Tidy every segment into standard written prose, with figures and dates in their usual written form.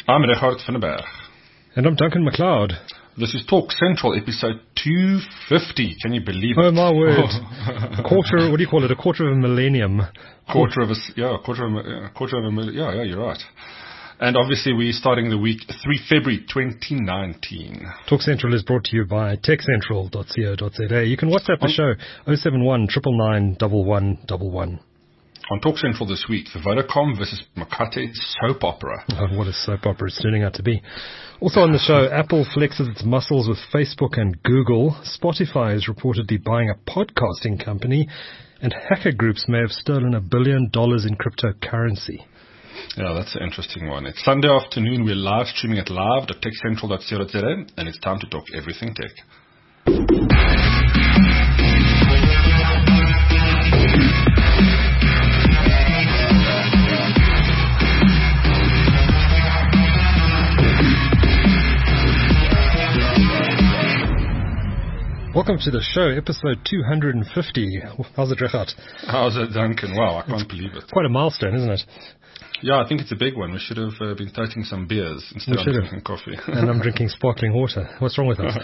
I'm Richard van den Berg. And I'm Duncan MacLeod. This is Talk Central, episode 250. Can you believe it? Oh, my word. A quarter, what do you call it? A quarter of a millennium. Quarter of a millennium. Yeah, you're right. And obviously we're starting the week 3 February 2019. Talk Central is brought to you by techcentral.co.za. You can WhatsApp the show 071 999 1111. On Talk Central this week, the Vodacom versus Makate soap opera. Oh, what a soap opera it's turning out to be. Also on the show, Apple flexes its muscles with Facebook and Google. Spotify is reportedly buying a podcasting company. And hacker groups may have stolen $1 billion in cryptocurrency. Yeah, that's an interesting one. It's Sunday afternoon. We're live streaming at live.techcentral.co.za, and it's time to talk everything tech. Welcome to the show, episode 250. How's it, Richard? How's it, Duncan? Wow, I can't believe it. Quite a milestone, isn't it? Yeah, I think it's a big one. We should have been toting some beers instead of drinking coffee. And I'm drinking sparkling water. What's wrong with us?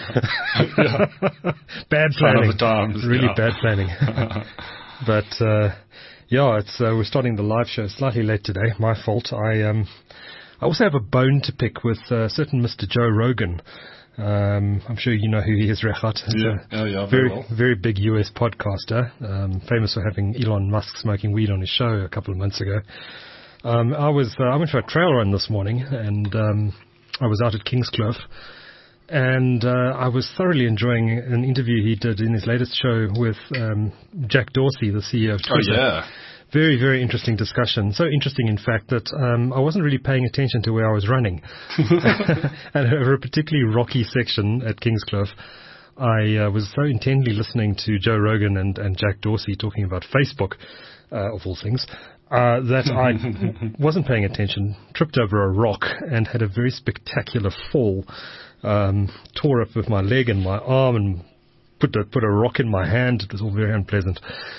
Bad planning. Times, really bad planning. But, we're starting the live show slightly late today. My fault. I also have a bone to pick with certain Mr. Joe Rogan. I'm sure you know who he is, Richard. Very big US podcaster, famous for having Elon Musk smoking weed on his show a couple of months ago. I went for a trail run this morning, and I was out at Kingscliff, and I was thoroughly enjoying an interview he did in his latest show with Jack Dorsey, the CEO of Twitter. Oh, yeah. Very, very interesting discussion. So interesting, in fact, that I wasn't really paying attention to where I was running. And over a particularly rocky section at Kingscliff, I was so intently listening to Joe Rogan and Jack Dorsey talking about Facebook, of all things, that I wasn't paying attention, tripped over a rock, and had a very spectacular fall, tore up with my leg and my arm and put a rock in my hand. It was all very unpleasant.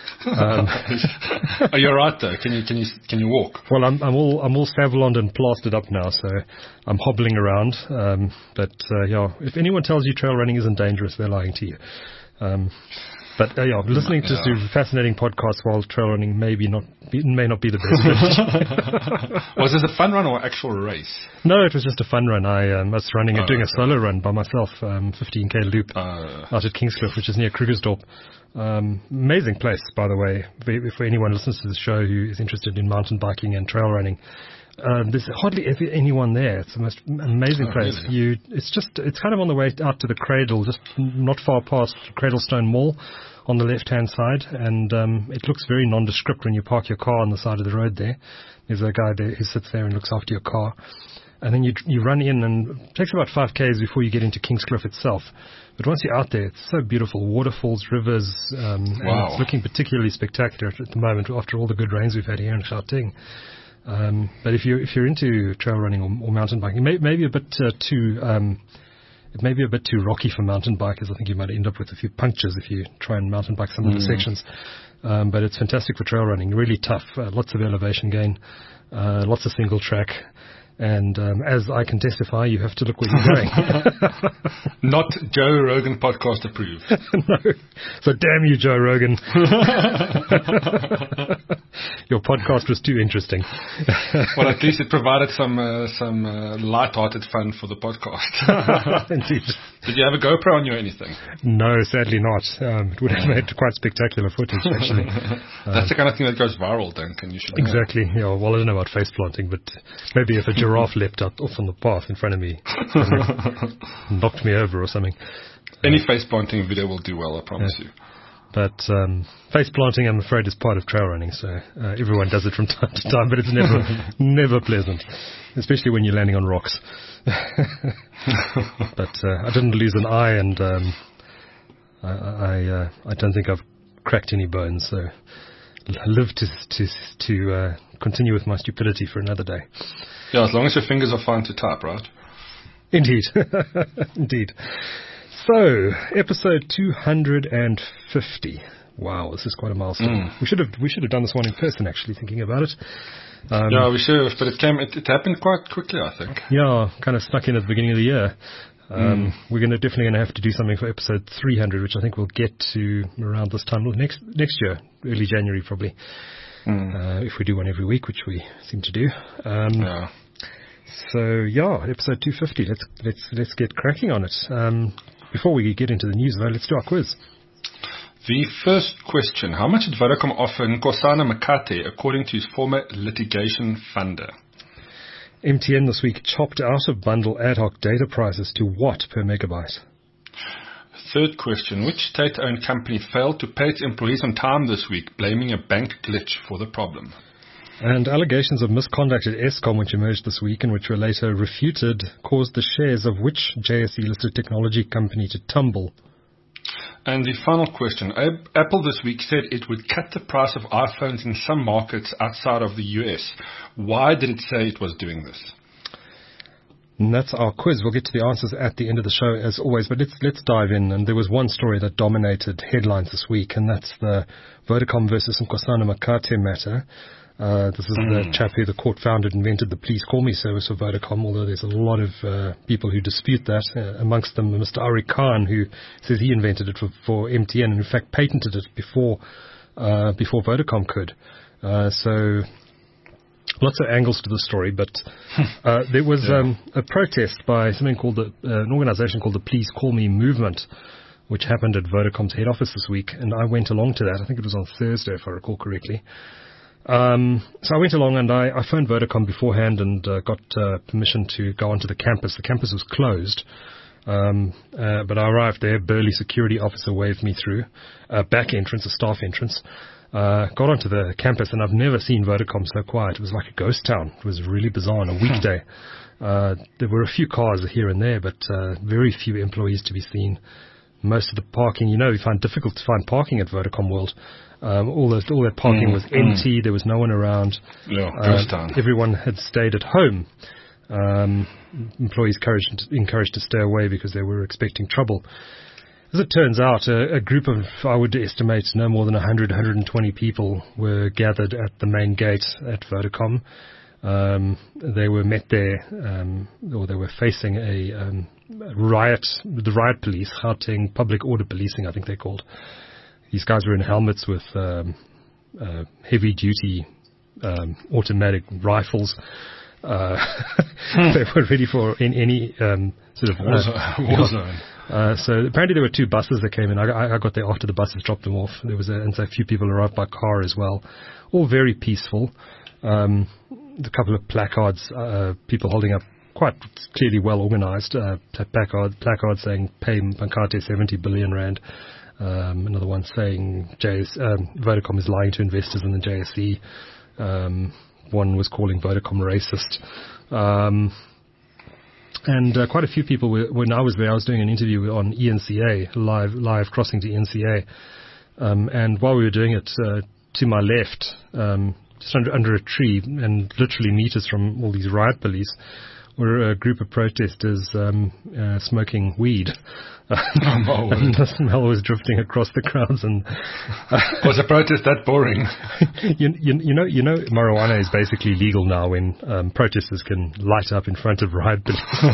Are you all right though? Can you walk? Well, I'm all Savloned and plastered up now, so I'm hobbling around. If anyone tells you trail running isn't dangerous, they're lying to you. Listening to fascinating podcasts while trail running may not be the best. Was this a fun run or actual race? No, it was just a fun run. I was doing a solo run by myself, 15k loop out at Kingscliff, which is near Krugersdorp. Amazing place, by the way, for anyone who listens to the show who is interested in mountain biking and trail running. There's hardly anyone there. It's the most amazing place. Really? It's kind of on the way out to the Cradle, just not far past Cradlestone Mall on the left-hand side, and it looks very nondescript when you park your car on the side of the road there. There's a guy there who sits there and looks after your car. And then you run in, and it takes about 5 k's before you get into Kingscliff itself. But once you're out there, it's so beautiful. Waterfalls, rivers, wow. And it's looking particularly spectacular at the moment after all the good rains we've had here in Gauteng. But if you're into trail running or mountain biking, it may be a bit too rocky for mountain bikers. I think you might end up with a few punctures if you try and mountain bike some of the sections. But it's fantastic for trail running. Really tough. Lots of elevation gain. Lots of single track. And as I can testify, you have to look where you're going. Not Joe Rogan podcast approved. No. So damn you, Joe Rogan. Your podcast was too interesting. Well, at least it provided some light-hearted fun for the podcast. Indeed. Did you have a GoPro on you or anything? No, sadly not. It would have made quite spectacular footage, actually. That's the kind of thing that goes viral, Duncan. You should know. Exactly. Yeah, well, I don't know about face planting, but maybe if a giraffe leapt off on the path in front of me, knocked me over or something. Any face planting video will do well, I promise you. But face planting, I'm afraid, is part of trail running, so everyone does it from time to time, but it's never pleasant, especially when you're landing on rocks. But I didn't lose an eye, and I don't think I've cracked any bones, so I live to continue with my stupidity for another day. Yeah, as long as your fingers are fine to type, right? Indeed. Indeed. So, episode 250. Wow, this is quite a milestone. We should have done this one in person, actually, thinking about it. Yeah, we should have, but it happened quite quickly, I think. Yeah, kind of snuck in at the beginning of the year. We're definitely going to have to do something for episode 300, which I think we'll get to around this time next year, early January probably. If we do one every week, which we seem to do. Yeah. So yeah, episode 250. Let's get cracking on it. Before we get into the news, though, let's do our quiz. The first question: how much did Vodacom offer Nkosana Makate, according to his former litigation funder? MTN this week chopped out of bundle ad hoc data prices to what per megabyte? Third question: which state-owned company failed to pay its employees on time this week, blaming a bank glitch for the problem? And allegations of misconduct at Eskom, which emerged this week and which were later refuted, caused the shares of which JSE-listed technology company to tumble? And the final question: Apple this week said it would cut the price of iPhones in some markets outside of the US. Why did it say it was doing this? And that's our quiz. We'll get to the answers at the end of the show, as always. But let's dive in. And there was one story that dominated headlines this week, and that's the Vodacom versus Nkosana Makate matter. This is the chap who the court found had invented the Please Call Me service for Vodacom, although there's a lot of people who dispute that, amongst them Mr. Ari Khan, who says he invented it for MTN and in fact patented it before Vodacom could. So lots of angles to the story, but there was a protest by something called an organization called the Please Call Me movement, which happened at Vodacom's head office this week, and I went along to that. I think it was on Thursday, if I recall correctly. So I went along and I phoned Vodacom beforehand and got permission to go onto the campus. The campus was closed, but I arrived there. Burly security officer waved me through a back entrance, a staff entrance. Got onto the campus, and I've never seen Vodacom so quiet. It was like a ghost town. It was really bizarre on a weekday. There were a few cars here and there, but very few employees to be seen. Most of the parking, you find difficult to find parking at Vodacom World. All that parking was empty. There was no one around. Yeah, ghost town. Everyone had stayed at home. Employees encouraged to stay away because they were expecting trouble. As it turns out, a group of, I would estimate, no more than 120 people were gathered at the main gate at Vodacom. They were met there, or they were facing a riot, the riot police, Gauteng Public Order Policing, I think they're called. These guys were in helmets with heavy-duty automatic rifles. They were ready for any sort of war zone. So apparently there were two buses that came in. I got there after the buses dropped them off. There was a few people arrived by car as well. All very peaceful. A couple of placards, people holding up quite clearly well organized, placards saying pay Makate 70 billion rand. Another one saying Vodacom is lying to investors in the JSE. One was calling Vodacom racist. And quite a few people when I was there, I was doing an interview on ENCA, live crossing to ENCA. And while we were doing it, to my left, just under a tree and literally meters from all these riot police, were a group of protesters smoking weed. And the smell was drifting across the crowds. And was the protest that boring? you know, marijuana is basically legal now when protesters can light up in front of riot police.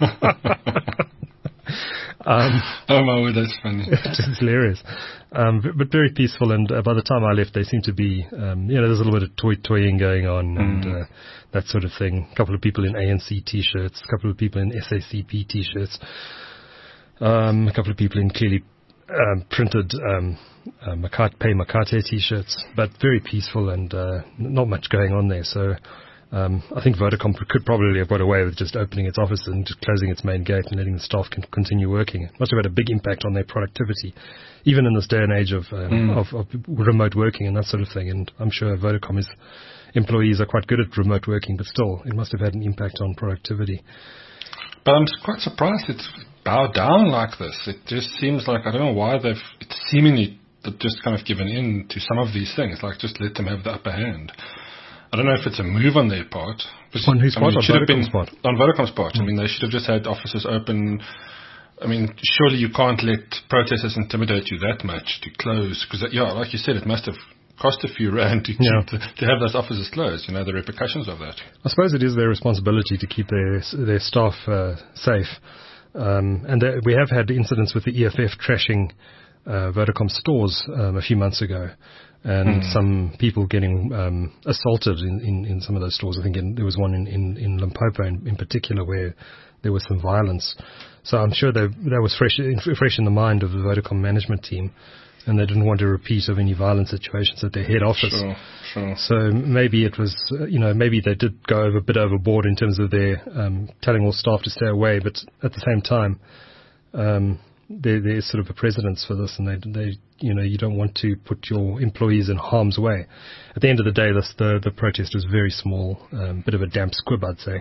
Oh my word, that's funny. It's hilarious. But very peaceful, and by the time I left, they seemed to be, there's a little bit of toying going on and that sort of thing. A couple of people in ANC T-shirts, a couple of people in SACP T-shirts, a couple of people in clearly printed Pay Makate T-shirts, but very peaceful and not much going on there. So I think Vodacom could probably have got away with just opening its office and just closing its main gate and letting the staff continue working. It must have had a big impact on their productivity, even in this day and age of remote working and that sort of thing. And I'm sure Vodacom's employees are quite good at remote working, but still, it must have had an impact on productivity. But I'm quite surprised it's bowed down like this. It just seems like, I don't know why they've seemingly just kind of given in to some of these things, like just let them have the upper hand. I don't know if it's a move on their part. On whose part? On Vodacom's part? On Vodacom's part. I mean, they should have just had offices open. I mean, surely you can't let protesters intimidate you that much to close. Because, like you said, it must have cost a few rand to have those offices closed. The repercussions of that. I suppose it is their responsibility to keep their staff safe. And we have had incidents with the EFF trashing Vodacom stores a few months ago, and some people getting assaulted in some of those stores. I think there was one in Limpopo in particular where there was some violence. So I'm sure that was fresh in the mind of the Vodacom management team, and they didn't want a repeat of any violent situations at their head office. Sure. So maybe it was, maybe they did go a bit overboard in terms of their telling all staff to stay away, but at the same time, there is sort of a precedence for this, and they you don't want to put your employees in harm's way. At the end of the day, the protest was very small, bit of a damp squib, I'd say.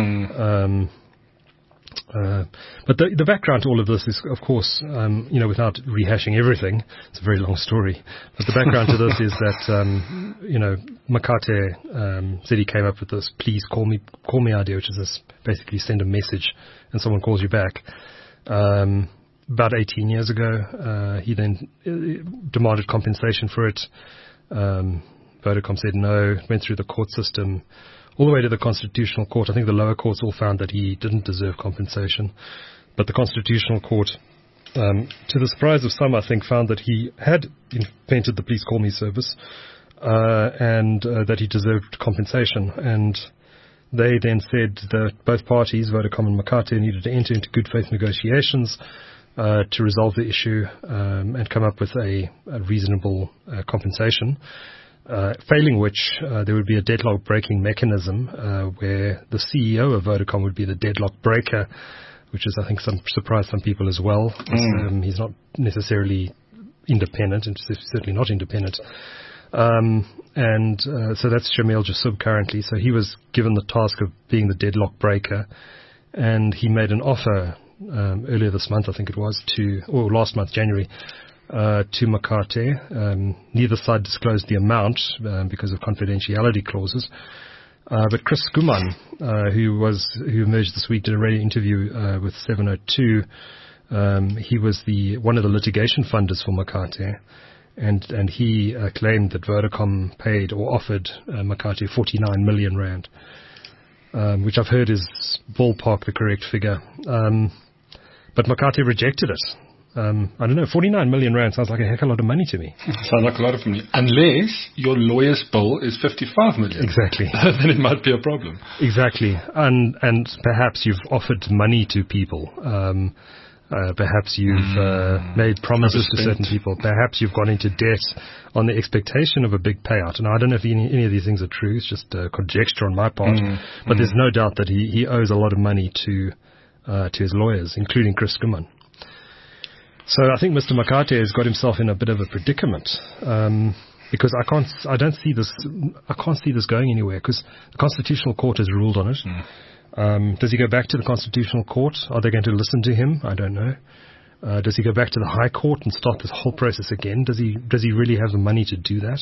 But the background to all of this is, of course, without rehashing everything, it's a very long story. But the background to this is that, Makate said he came up with this "please call me" idea, which is this basically send a message and someone calls you back. About 18 years ago, he then demanded compensation for it. Vodacom said no, went through the court system, all the way to the Constitutional Court. I think the lower courts all found that he didn't deserve compensation. But the Constitutional Court, to the surprise of some, I think, found that he had invented the Please Call Me service, and that he deserved compensation. And they then said that both parties, Vodacom and Makate, needed to enter into good faith negotiations to resolve the issue and come up with a reasonable compensation. Failing which, there would be a deadlock breaking mechanism where the CEO of Vodacom would be the deadlock breaker, which is, I think, surprised some people as well. He's not necessarily independent, and certainly not independent. So that's Shamil Jasub currently. So he was given the task of being the deadlock breaker, and he made an offer earlier this month, I think it was, or last month, January, to Makate. Neither side disclosed the amount because of confidentiality clauses. But Chris Skuman, who emerged this week, did a radio interview with 702. He was one of the litigation funders for Makate, and he claimed that Vodacom paid or offered Makate 49 million rand, which I've heard is ballpark the correct figure. But Makate rejected it. I don't know, 49 million rand sounds like a heck of a lot of money to me. Sounds like a lot of money. Unless your lawyer's bill is 55 million. Exactly. Then it might be a problem. Exactly. And perhaps you've offered money to people. Perhaps you've made promises to certain people. Perhaps you've gone into debt on the expectation of a big payout. And I don't know if any of these things are true. It's just conjecture on my part. But there's no doubt that he owes a lot of money to his lawyers, including Chris Skuman. So I think Mr. Makate has got himself in a bit of a predicament, because I can't see this going anywhere, because the Constitutional Court has ruled on it. Does he go back to the Constitutional Court? Are they going to listen to him? I don't know. Does he go back to the High Court and start this whole process again? Does he really have the money to do that?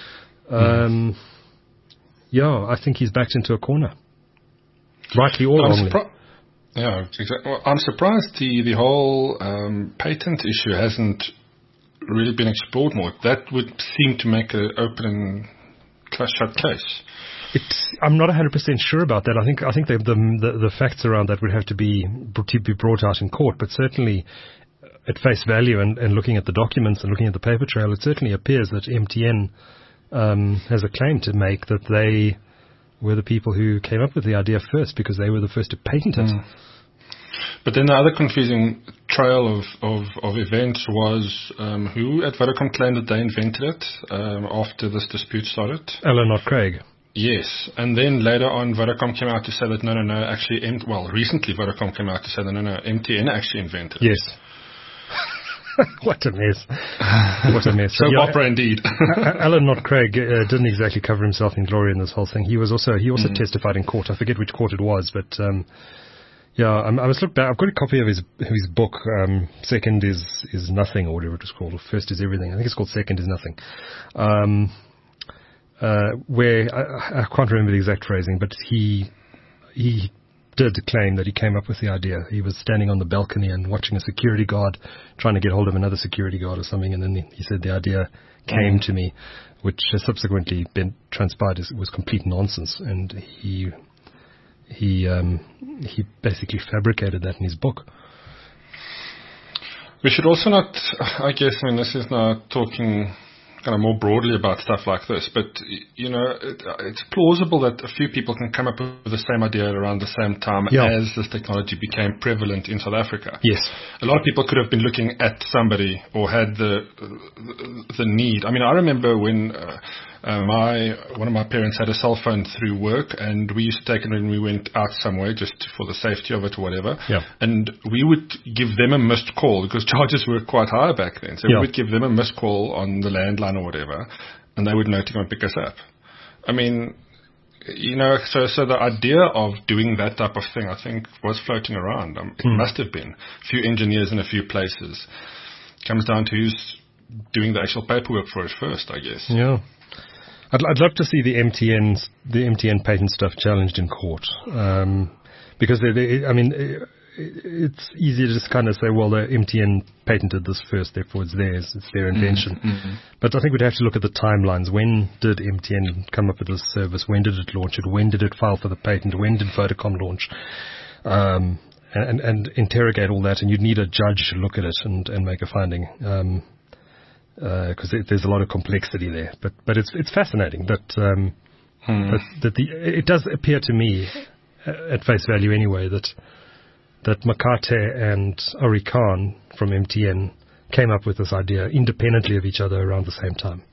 I think he's backed into a corner, rightly or wrongly. Yeah, exactly. Well, I'm surprised the whole patent issue hasn't really been explored more. That would seem to make an open and shut case. I'm not 100% sure about that. I think the facts around that would have to be brought out in court. But certainly, at face value and looking at the documents and looking at the paper trail, it certainly appears that MTN has a claim to make that they were the people who came up with the idea first, because they were the first to patent it. But then the other confusing trail of events was who at Vodacom claimed that they invented it after this dispute started? Alan, not Craig. Yes, and then later on Vodacom came out to say that no, actually, recently Vodacom came out to say that no, MTN actually invented it. Yes. What a mess. What a mess. So opera indeed. Alan, not Craig, didn't exactly cover himself in glory in this whole thing. He also testified in court. I forget which court it was, but I must look back. I've got a copy of his book, Second is Nothing, or whatever it was called, or First is Everything. I think it's called Second is Nothing. Where I can't remember the exact phrasing, but he did claim that he came up with the idea. He was standing on the balcony and watching a security guard trying to get hold of another security guard or something, and then he said the idea came to me, which has subsequently been transpired as was complete nonsense, and he basically fabricated that in his book. We should also not, I guess, I mean, this is now talking kind of more broadly about stuff like this, but, it's plausible that a few people can come up with the same idea around the same time as this technology became prevalent in South Africa. Yes. A lot of people could have been looking at somebody or had the need. I mean, I remember when one of my parents had a cell phone through work, and we used to take it when we went out somewhere just for the safety of it or whatever. Yeah. And we would give them a missed call because charges were quite high back then. So we would give them a missed call on the landline or whatever, and they would know to go and pick us up. I mean, so the idea of doing that type of thing, I think, was floating around. It must have been. A few engineers in a few places. It comes down to who's doing the actual paperwork for it first, I guess. Yeah. I'd love to see the MTN patent stuff challenged in court, because it's easy to just kind of say, well, the MTN patented this first, therefore it's theirs, it's their invention. Mm-hmm. But I think we'd have to look at the timelines. When did MTN come up with this service? When did it launch it? When did it file for the patent? When did Vodacom launch? And interrogate all that, and you'd need a judge to look at it and make a finding. Because there's a lot of complexity there, but it's fascinating that it does appear to me, at face value anyway, that Makate and Ari Khan from MTN came up with this idea independently of each other around the same time.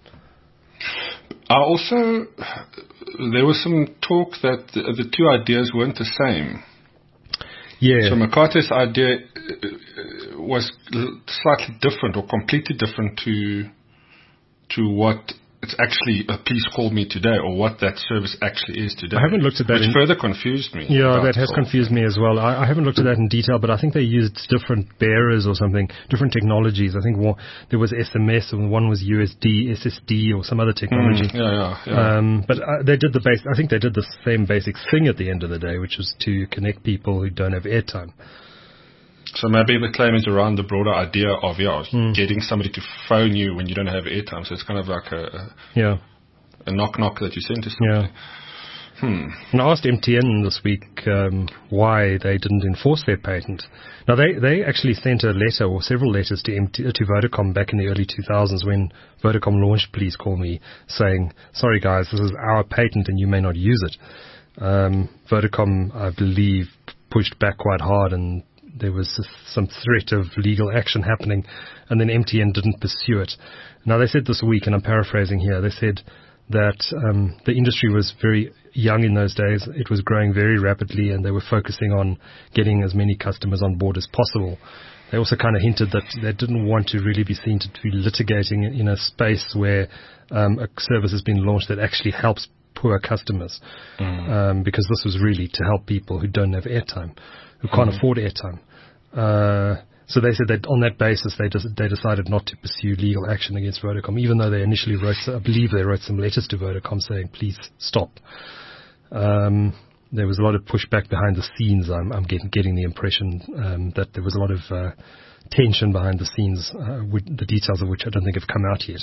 There was some talk that the two ideas weren't the same. Yeah. So Makate's idea was slightly different or completely different to what it's actually Please Call Me Today, or what that service actually is today. I haven't looked at that. Which further confused me. Yeah, that has confused me as well. I haven't looked at that in detail, but I think they used different bearers or something, different technologies. I think there was SMS, and one was USD, SSD, or some other technology. Yeah. But they did I think they did the same basic thing at the end of the day, which was to connect people who don't have airtime. So maybe the claim is around the broader idea of getting somebody to phone you when you don't have airtime. So it's kind of like a knock-knock that you send to somebody. Yeah. And I asked MTN this week why they didn't enforce their patent. Now, they actually sent a letter or several letters to Vodacom back in the early 2000s when Vodacom launched Please Call Me, saying, sorry guys, this is our patent and you may not use it. Vodacom, I believe, pushed back quite hard, and there was some threat of legal action happening, and then MTN didn't pursue it. Now, they said this week, and I'm paraphrasing here, they said that the industry was very young in those days. It was growing very rapidly, and they were focusing on getting as many customers on board as possible. They also kind of hinted that they didn't want to really be seen to be litigating in a space where a service has been launched that actually helps poor customers, because this was really to help people who don't have airtime, who can't afford airtime. So they said that on that basis they decided not to pursue legal action against Vodacom, even though they initially I believe they wrote some letters to Vodacom saying, please stop. There was a lot of pushback behind the scenes. I'm getting the impression that there was a lot of tension behind the scenes, the details of which I don't think have come out yet.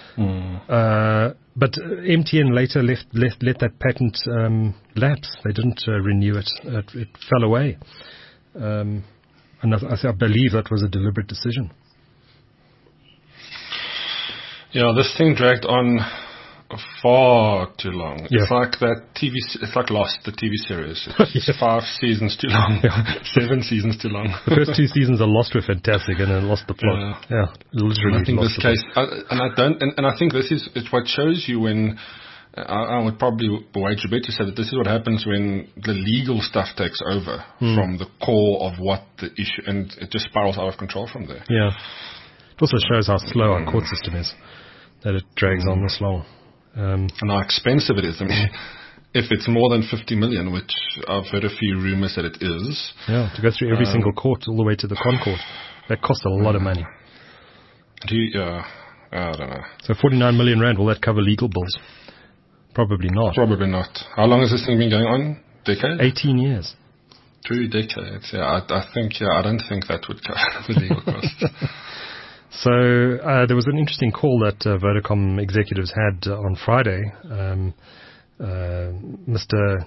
But MTN later let that patent lapse. They didn't renew it. It fell away. And I believe that was a deliberate decision. Yeah, this thing dragged on far too long. Yeah. It's like that it's like Lost, the TV series. It's 5 seasons too long. 7 seasons too long. The first 2 seasons of Lost were fantastic, and then lost the plot. Yeah, literally. I think lost this case, I think this is what shows you when. I would probably wager a bet to say that this is what happens when the legal stuff takes over from the core of what the issue, and it just spirals out of control from there. Yeah. It also shows how slow our court system is, that it drags on this long. And how expensive it is. I mean, if it's more than 50 million, which I've heard a few rumors that it is. Yeah, to go through every single court all the way to the Concourt, that costs a lot of money. I don't know. So 49 million rand, will that cover legal bills? Probably not. Probably not. How long has this thing been going on? Decade? 18 years. 2 decades. Yeah, I think. Yeah, I don't think that would cover the legal costs. So there was an interesting call that Vodacom executives had on Friday. Mr.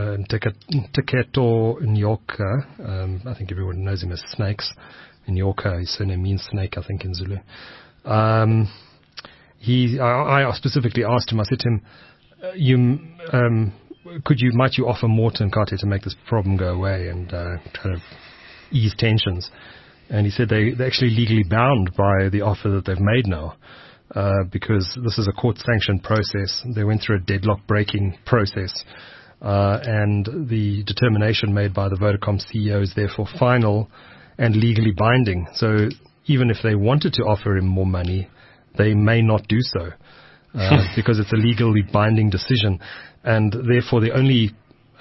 Teketo Nyoka, I think everyone knows him as Snakes. Nyoka, his surname means snake, I think, in Zulu. I specifically asked him, I said to him, might you offer more to Mokate to make this problem go away and kind of ease tensions? And he said they're actually legally bound by the offer that they've made now, because this is a court-sanctioned process. They went through a deadlock-breaking process, and the determination made by the Vodacom CEO is therefore final and legally binding. So even if they wanted to offer him more money, they may not do so, because it's a legally binding decision, and therefore the only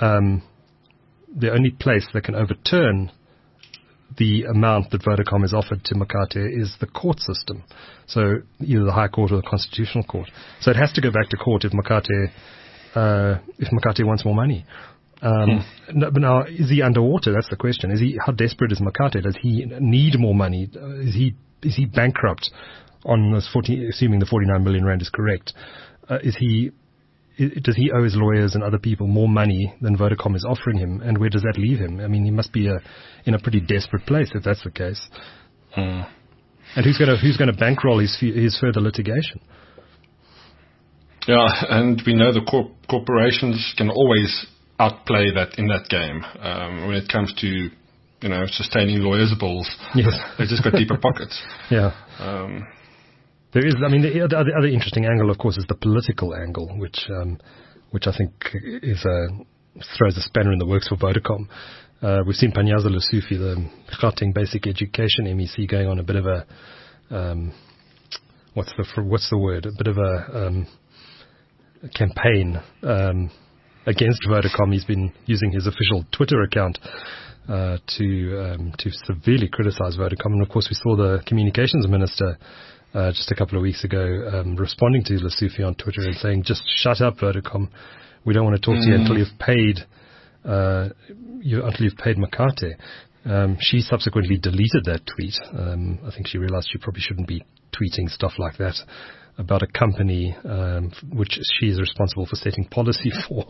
place that can overturn the amount that Vodacom has offered to Mokate is the court system. So either the High Court or the Constitutional Court. So it has to go back to court if Mokate wants more money. But now, is he underwater? That's the question. How desperate is Mokate? Does he need more money? Is he bankrupt on this assuming the 49 million rand is correct? Does he owe his lawyers and other people more money than Vodacom is offering him? And where does that leave him? I mean, he must be in a pretty desperate place if that's the case. And who's going to bankroll his further litigation? Yeah, and we know the corporations can always outplay that in that game when it comes to sustaining lawyers' bills. Yes. They've just got deeper pockets. Yeah. There is, the other interesting angle, of course, is the political angle, which I think throws a spanner in the works for Vodacom. We've seen Panyaza Lesufi, the Gauteng Basic Education MEC, going on a bit of a what's the word? A bit of a campaign against Vodacom. He's been using his official Twitter account to severely criticize Vodacom, and of course we saw the communications minister just a couple of weeks ago responding to Lesufi on Twitter and saying, just shut up, Vodacom. We don't want to talk to you until you've paid Mokate. She subsequently deleted that tweet. I think she realized she probably shouldn't be tweeting stuff like that about a company which she is responsible for setting policy for.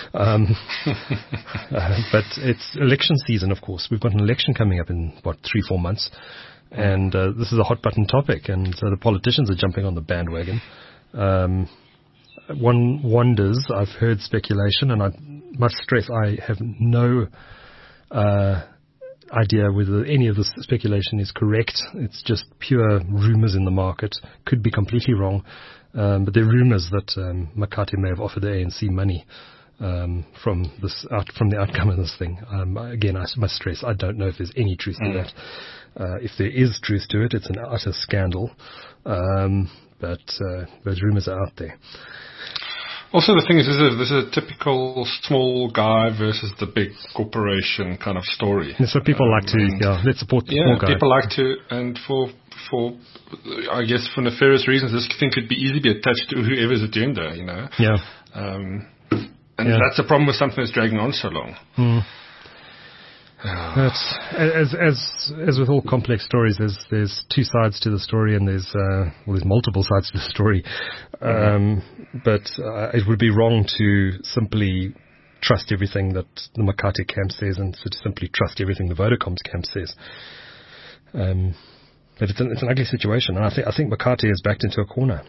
But it's election season, of course. We've got an election coming up in, 3-4 months. And this is a hot button topic, and so the politicians are jumping on the bandwagon. One wonders, I've heard speculation, and I must stress I have no idea whether any of this speculation is correct. It's just pure rumors in the market. Could be completely wrong, but there are rumors that Mokate may have offered the ANC money from the outcome of this thing. Again, I must stress I don't know if there's any truth to that. If there is truth to it, it's an utter scandal. But those rumors are out there. Also, the thing is, this is a typical small guy versus the big corporation kind of story. And so people like to, let's support the small guy. Yeah, people like to, and for I guess for nefarious reasons, this thing could be easily be attached to whoever's agenda, Yeah. And that's the problem with something that's dragging on so long. That's, as with all complex stories, there's two sides to the story, and there's multiple sides to the story. But it would be wrong to simply trust everything that the Mokate camp says, and to simply trust everything the Vodacom's camp says. But it's an ugly situation, and I think Mokate is backed into a corner.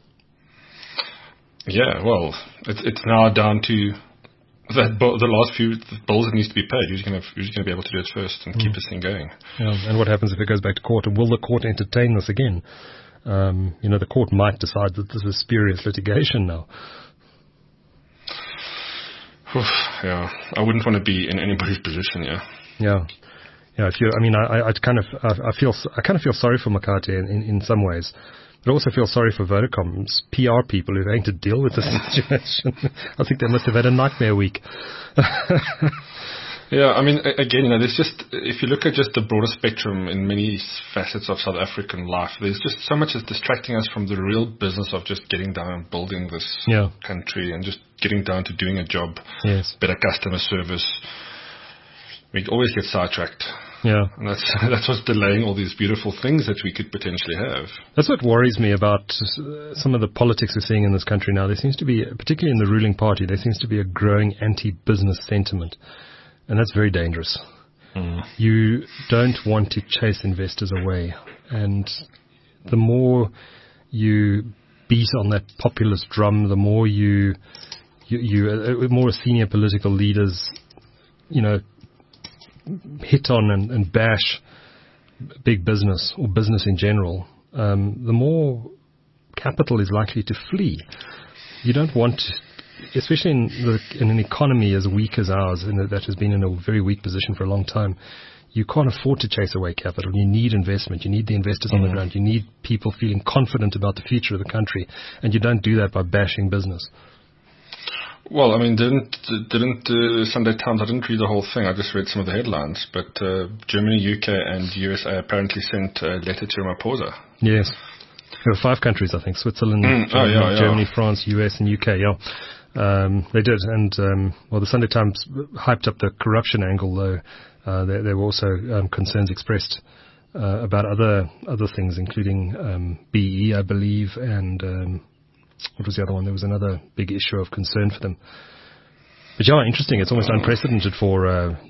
Yeah, well, it's now down to the last few bills that needs to be paid. Who's going to be able to do it first and keep this thing going? Yeah, and what happens if it goes back to court? And will the court entertain this again? The court might decide that this is spurious litigation now. Yeah, I wouldn't want to be in anybody's position. Yeah. I kind of feel sorry for Mokate in some ways. But I also feel sorry for Vodacom's PR people who are having to deal with this situation. I think they must have had a nightmare week. Yeah, again, there's just, if you look at just the broader spectrum in many facets of South African life, there's just so much that's distracting us from the real business of just getting down and building this country and just getting down to doing a job, yes, better customer service, we always get sidetracked. Yeah. And that's what's delaying all these beautiful things that we could potentially have. That's what worries me about some of the politics we're seeing in this country now. There seems to be, particularly in the ruling party, there seems to be a growing anti-business sentiment. And that's very dangerous. You don't want to chase investors away. And the more you beat on that populist drum, the more more senior political leaders, hit on and bash big business or business in general, the more capital is likely to flee. You don't want to, especially in an economy as weak as ours, that has been in a very weak position for a long time. You can't afford to chase away capital. You need investment. You need the investors on the ground. You need people feeling confident about the future of the country. And you don't do that by bashing business. Well, I mean, didn't Sunday Times, I didn't read the whole thing, I just read some of the headlines, but Germany, UK and USA apparently sent a letter to Ramaphosa. Yes. There were 5 countries, I think, Switzerland, Germany, France, US and UK, they did. And, the Sunday Times hyped up the corruption angle, though. There were also concerns expressed about other things, including BE, I believe, and what was the other one? There was another big issue of concern for them. But interesting. It's almost unprecedented for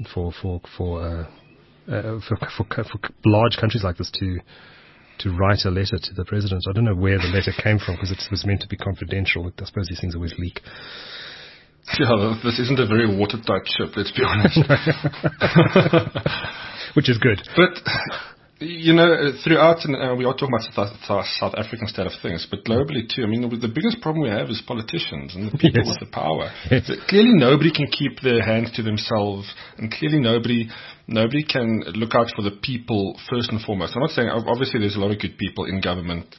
large countries like this to write a letter to the president. I don't know where the letter came from because it was meant to be confidential. I suppose these things always leak. Yeah, this isn't a very watertight ship, let's be honest. Which is good. But throughout, and we are talking about South African state of things, but globally too, I mean, the biggest problem we have is politicians and the people with the power. Yes. Clearly nobody can keep their hands to themselves, and clearly nobody can look out for the people first and foremost. I'm not saying, obviously there's a lot of good people in governments,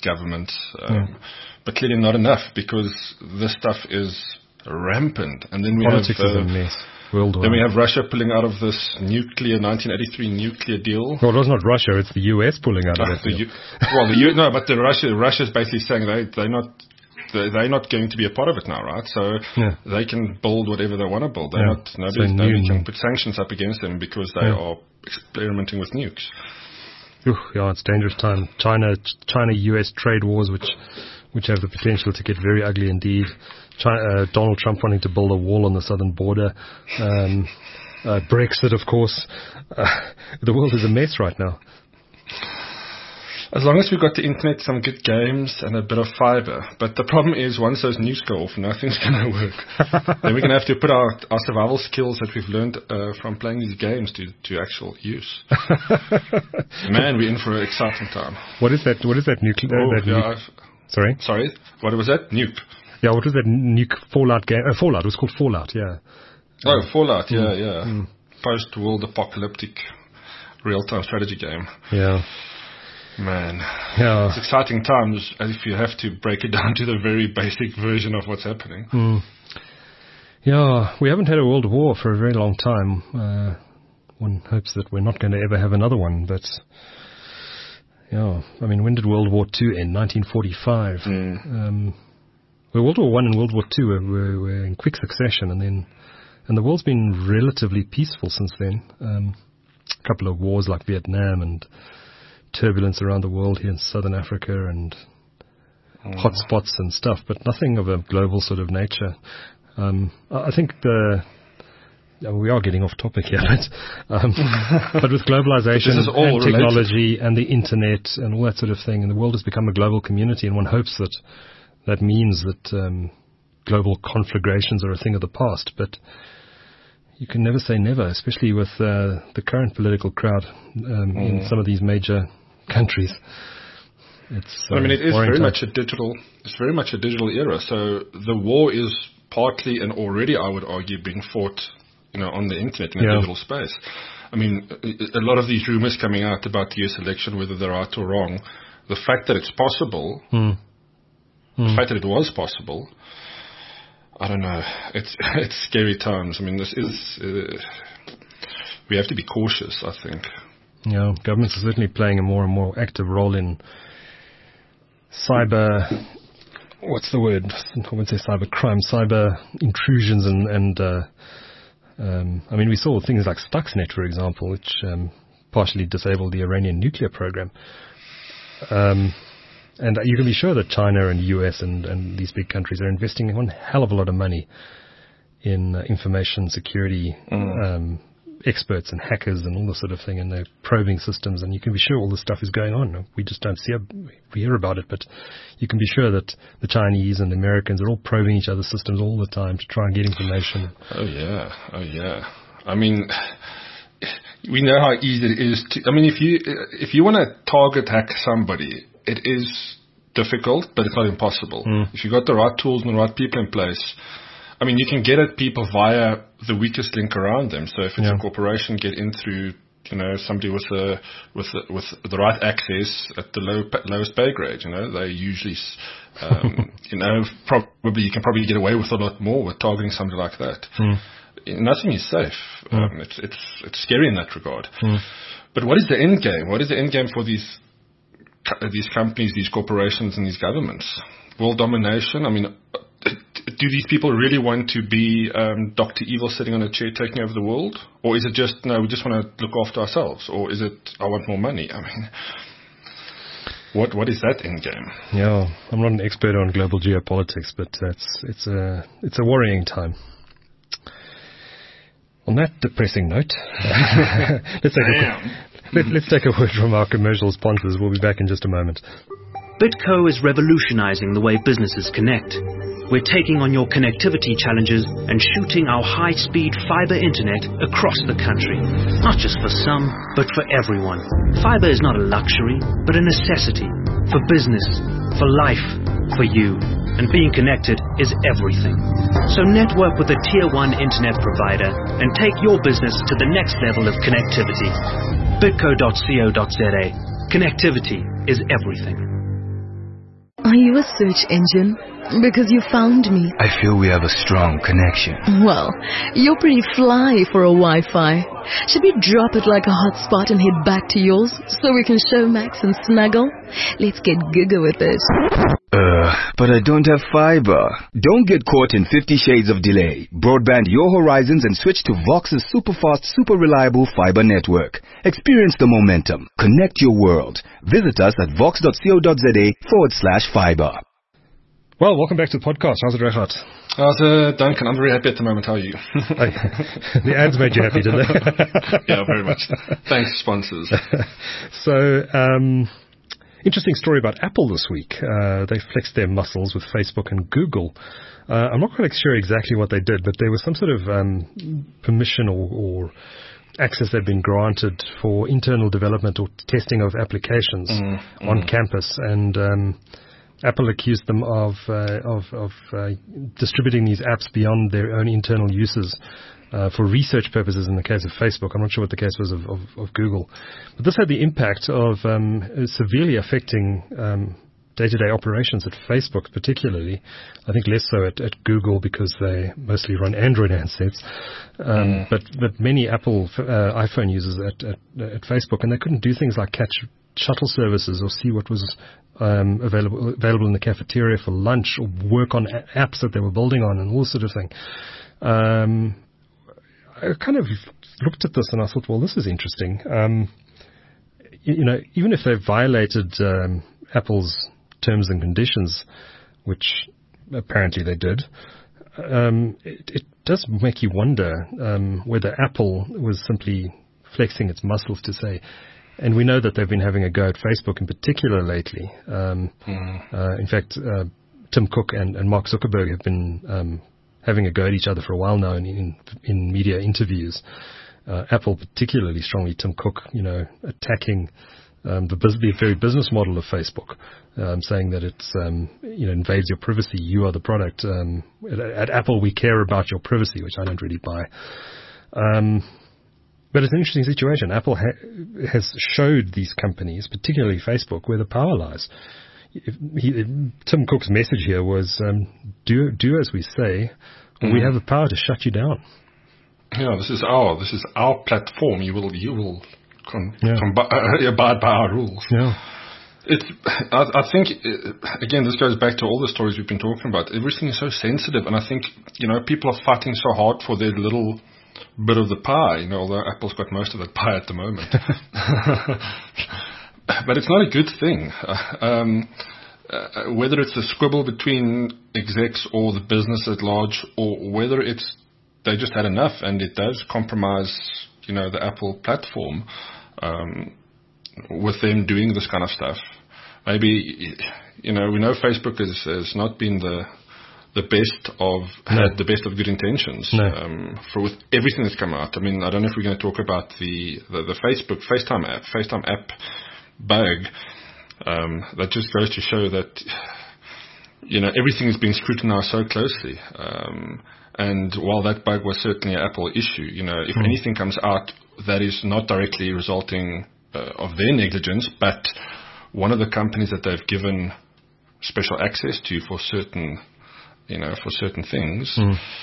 but clearly not enough, because this stuff is rampant. And then we politics is a mess. Worldwide. Then we have Russia pulling out of this 1983 nuclear deal. Well, it was not Russia; it's the US pulling out of it. But Russia's basically saying they're not going to be a part of it now, right? So they can build whatever they want to build. Nobody can put sanctions up against them because they are experimenting with nukes. It's a dangerous time. China-US trade wars, which have the potential to get very ugly indeed. Donald Trump wanting to build a wall on the southern border. Brexit, of course. The world is a mess right now. As long as we've got the internet, some good games, and a bit of fiber. But the problem is, once those nukes go off, nothing's going to work. Then we're going to have to put our survival skills that we've learned from playing these games to actual use. Man, we're in for an exciting time. What is that nuclear? Sorry? What was that? Nuke. Yeah, what was that nuke Fallout game? Fallout. It was called Fallout, yeah. Oh, Fallout, yeah. Post-world apocalyptic real-time strategy game. Yeah. Man. Yeah. It's exciting times if you have to break it down to the very basic version of what's happening. Yeah, we haven't had a world war for a very long time. One hopes that we're not going to ever have another one, but... Yeah, I mean, when did World War II end? 1945. World War I and World War II were in quick succession, and the world's been relatively peaceful since then. A couple of wars like Vietnam and turbulence around the world here in Southern Africa and hot spots and stuff, but nothing of a global sort of nature. I think we are getting off topic here, but with globalization and technology and the internet and all that sort of thing, and the world has become a global community, and one hopes that means that global conflagrations are a thing of the past. But you can never say never, especially with the current political crowd in some of these major countries. It is very much a digital era. So the war is partly and already, I would argue, being fought on the internet in a digital space. I mean, a lot of these rumors coming out about the US election, whether they're right or wrong, the fact that it's possible, the fact that it was possible, I don't know. It's scary times. I mean, this is we have to be cautious, I think. Yeah, governments are certainly playing a more and more active role in cyber. What's the word? I wouldn't say cyber crime, cyber intrusions and I mean, we saw things like Stuxnet, for example, which partially disabled the Iranian nuclear program. And you can be sure that China and the US and these big countries are investing one hell of a lot of money in information security experts and hackers and all this sort of thing, and they're probing systems, and you can be sure all this stuff is going on. We just don't see it, we hear about it, but you can be sure that the Chinese and the Americans are all probing each other's systems all the time to try and get information. Oh yeah. I mean, we know how easy it is to, I mean, if you want to target hack somebody, it is difficult, but it's not impossible. If you've got the right tools and the right people in place, I mean, you can get at people via the weakest link around them. So if it's a corporation, get in through, somebody with the right access at the lowest pay grade. They usually, probably you can probably get away with a lot more with targeting somebody like that. Nothing is safe. It's scary in that regard. But what is the end game? What is the end game for these companies, these corporations, and these governments? World domination? I mean, do these people really want to be Dr. Evil sitting on a chair taking over the world? Or is it just, no, we just want to look after ourselves? Or is it, I want more money? I mean, what is that end game? Yeah, I'm not an expert on global geopolitics, but it's a worrying time. On that depressing note, let's take a word from our commercial sponsors. We'll be back in just a moment. Bitco is revolutionizing the way businesses connect. We're taking on your connectivity challenges and shooting our high-speed fiber internet across the country. Not just for some, but for everyone. Fiber is not a luxury, but a necessity. For business, for life, for you. And being connected is everything. So network with a Tier 1 internet provider and take your business to the next level of connectivity. Bitco.co.za. Connectivity is everything. Are you a search engine? Because you found me. I feel we have a strong connection. Well, you're pretty fly for a Wi-Fi. Should we drop it like a hotspot and head back to yours so we can show Max and snuggle? Let's get giga with it. But I don't have fiber. Don't get caught in 50 shades of delay. Broadband your horizons and switch to Vox's super fast, super reliable fiber network. Experience the momentum. Connect your world. Visit us at vox.co.za/fiber. Well, welcome back to the podcast. How's it, Regardt? How's Duncan? I'm very happy at the moment. How are you? The ads made you happy, didn't they? Yeah, very much. Thanks, sponsors. So, interesting story about Apple this week. They flexed their muscles with Facebook and Google. I'm not quite sure exactly what they did, but there was some sort of permission or access that had been granted for internal development or testing of applications on campus, and Apple accused them of distributing these apps beyond their own internal uses for research purposes in the case of Facebook. I'm not sure what the case was of Google. But this had the impact of severely affecting day-to-day operations at Facebook particularly. I think less so at Google because they mostly run Android handsets. But many Apple iPhone users at Facebook, and they couldn't do things like catch shuttle services or see what was available in the cafeteria for lunch or work on apps that they were building on and all this sort of thing. I kind of looked at this and I thought, well, this is interesting. Even if they violated Apple's terms and conditions, which apparently they did, it does make you wonder whether Apple was simply flexing its muscles to say, and we know that they've been having a go at Facebook in particular lately. In fact, Tim Cook and Mark Zuckerberg have been having a go at each other for a while now in media interviews. Apple particularly strongly, Tim Cook, attacking the very business model of Facebook, saying that it's invades your privacy. You are the product. At Apple, we care about your privacy, which I don't really buy. But it's an interesting situation. Apple has showed these companies, particularly Facebook, where the power lies. Tim Cook's message here was, do as we say, or we have the power to shut you down. Yeah, this is our platform. You will abide by our rules. Yeah. I think, again, this goes back to all the stories we've been talking about. Everything is so sensitive, and I think, people are fighting so hard for their little bit of the pie, although Apple's got most of the pie at the moment. But it's not a good thing. Whether it's a squabble between execs or the business at large, or whether it's they just had enough and it does compromise, the Apple platform with them doing this kind of stuff. Maybe, we know Facebook has not been the best of had the best of good intentions for with everything that's come out. I mean, I don't know if we're going to talk about the Facebook FaceTime app bug. That just goes to show that everything is being scrutinized so closely. And while that bug was certainly an Apple issue, if anything comes out that is not directly resulting of their negligence, but one of the companies that they've given special access to for certain things,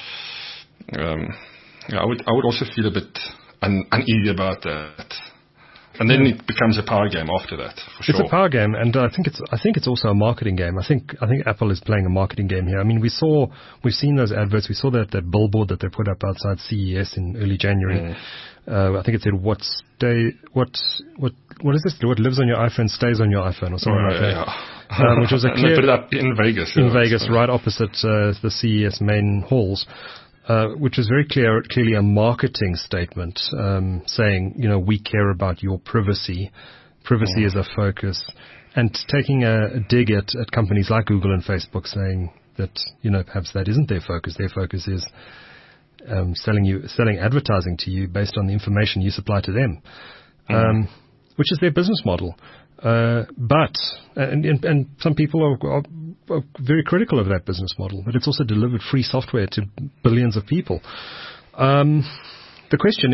I would also feel a bit uneasy about that. And then it becomes a power game after that, for sure. It's a power game, and I think it's also a marketing game. I think Apple is playing a marketing game here. I mean, we've seen those adverts. We saw that billboard that they put up outside CES in early January. I think it said, what is this? What lives on your iPhone stays on your iPhone, or something like that. Yeah. Which was a clear. They put it up in Vegas. In Vegas, right opposite the CES main halls. Which is very clearly a marketing statement, saying, we care about your privacy. Privacy is a focus. And taking a dig at companies like Google and Facebook, saying that, perhaps that isn't their focus. Their focus is selling advertising to you based on the information you supply to them, which is their business model. But some people are very critical of that business model, but it's also delivered free software to billions of people. The question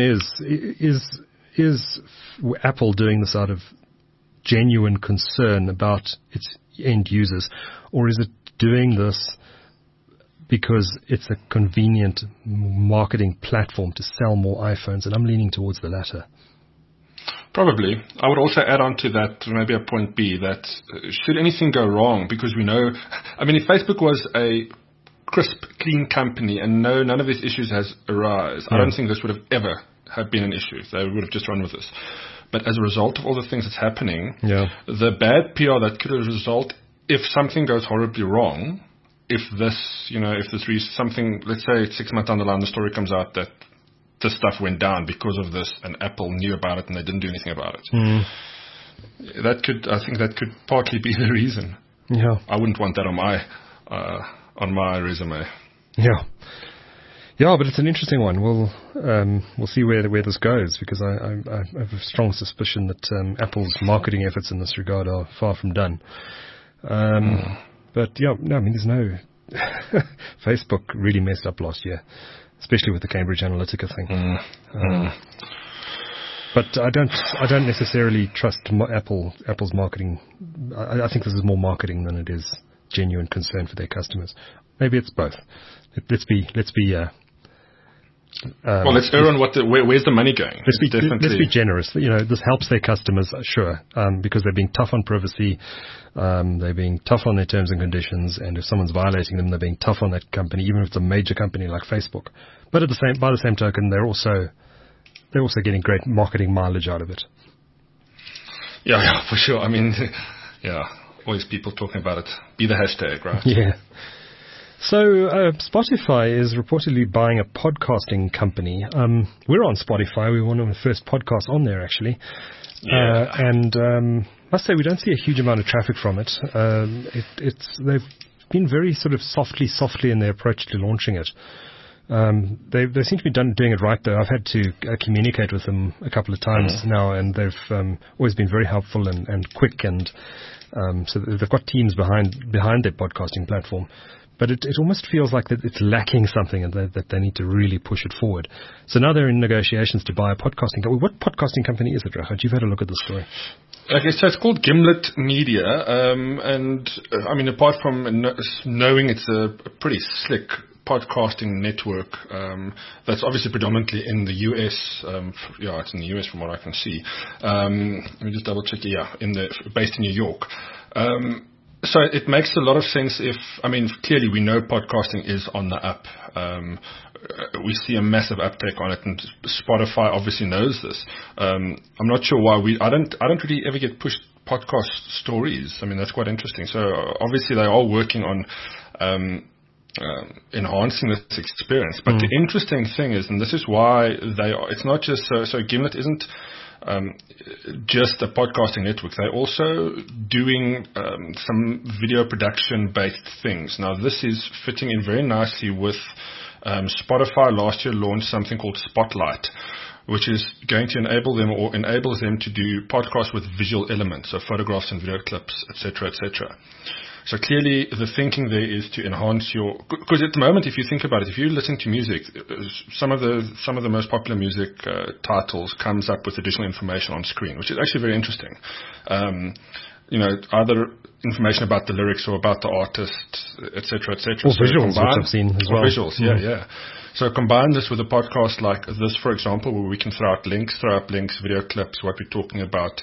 is Apple doing this out of genuine concern about its end users, or is it doing this because it's a convenient marketing platform to sell more iPhones? And I'm leaning towards the latter. Probably. I would also add on to that, maybe a point B, that should anything go wrong, because we know, if Facebook was a crisp, clean company and none of these issues has arisen, I don't think this would have ever have been an issue. They would have just run with this. But as a result of all the things that's happening, the bad PR that could result if something goes horribly wrong, if something, let's say 6 months down the line, the story comes out that this stuff went down because of this, and Apple knew about it and they didn't do anything about it. I think that could partly be the reason. Yeah, I wouldn't want that on my resume. Yeah, but it's an interesting one. We'll see where this goes, because I have a strong suspicion that Apple's marketing efforts in this regard are far from done. But there's no Facebook really messed up last year, especially with the Cambridge Analytica thing. But I don't necessarily trust Apple's marketing. I think this is more marketing than it is genuine concern for their customers. Maybe it's both. Let's be. Let's err on where's the money going? Let's be generous. This helps their customers, sure, because they're being tough on privacy, they're being tough on their terms and conditions, and if someone's violating them, they're being tough on that company, even if it's a major company like Facebook. But by the same token, they're also getting great marketing mileage out of it. Yeah, for sure. Always people talking about it. Be the hashtag, right? Yeah. So Spotify is reportedly buying a podcasting company. We're on Spotify. We're one of the first podcasts on there, actually. Yeah. And must say we don't see a huge amount of traffic from it. They've been very sort of softly in their approach to launching it. They seem to be doing it right, though. I've had to communicate with them a couple of times now, and they've always been very helpful and quick, and so they've got teams behind their podcasting platform. But it almost feels like that it's lacking something, and that they need to really push it forward. So now they're in negotiations to buy a podcasting company. What podcasting company is it, Rachad? You've had a look at the story. Okay, so it's called Gimlet Media, and apart from knowing it's a pretty slick podcasting network that's obviously predominantly in the US. It's in the US from what I can see. Let me just double check. Based in New York. So it makes a lot of sense clearly we know podcasting is on the up. We see a massive uptake on it, and Spotify obviously knows this. I'm not sure why I don't really ever get pushed podcast stories. I mean, that's quite interesting. So obviously they are working on enhancing this experience. But the interesting thing is, and this is why it's not just so Gimlet isn't just a podcasting network. They're also doing some video production based things. Now this is fitting in very nicely with Spotify last year launched something called Spotlight, which is going to enables them to do podcasts with visual elements, so photographs and video clips, etc., etc. So clearly the thinking there is to enhance because at the moment, if you think about it, if you listen to music, some of the most popular music titles comes up with additional information on screen, which is actually very interesting. Either information about the lyrics or about the artist, etc., etc. Or visuals, which I've seen as well. Visuals, yeah. So combine this with a podcast like this, for example, where we can throw up links, video clips, what we're talking about.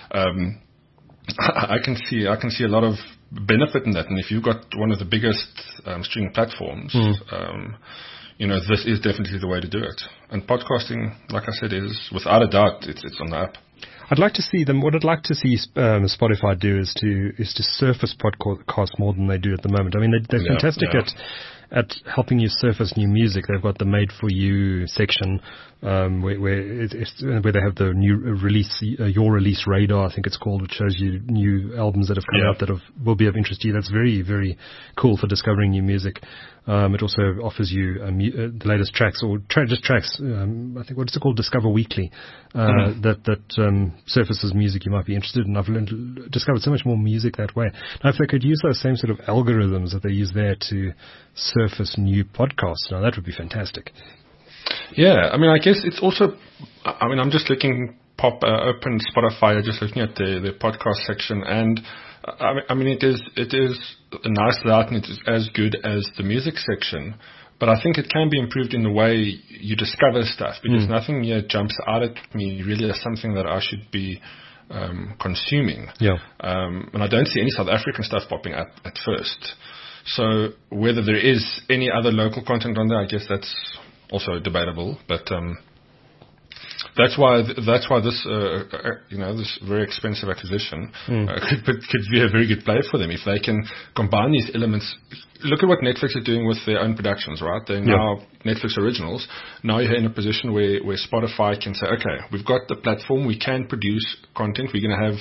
I can see a lot of benefit in that. And if you've got one of the biggest streaming platforms, this is definitely the way to do it. And podcasting, like I said, is without a doubt, it's on the app. I'd like to see them. What I'd like to see Spotify do is to surface podcasts more than they do at the moment. I mean, they're fantastic at helping you surface new music. They've got the Made for You section where they have the new release, Your Release Radar, I think it's called, which shows you new albums that have come out that will be of interest to you. That's very, very cool for discovering new music. It also offers you the latest tracks or just tracks. I think what's it called, Discover Weekly, that surfaces music you might be interested in. I've discovered so much more music that way. Now, if they could use those same sort of algorithms that they use there to surface new podcasts, now that would be fantastic. Yeah, I mean, I guess it's also. I mean, I'm just looking open Spotify, just looking at the podcast section, and I mean, it is a nice layout and it is as good as the music section. But I think it can be improved in the way you discover stuff, because nothing here jumps out at me really as something that I should be consuming. Yeah. And I don't see any South African stuff popping up at first. So whether there is any other local content on there, I guess that's also debatable. But that's why this this very expensive acquisition could be a very good play for them if they can combine these elements. Look at what Netflix is doing with their own productions, right? They're now Netflix originals. Now you're in a position where Spotify can say, okay, we've got the platform, we can produce content. We're going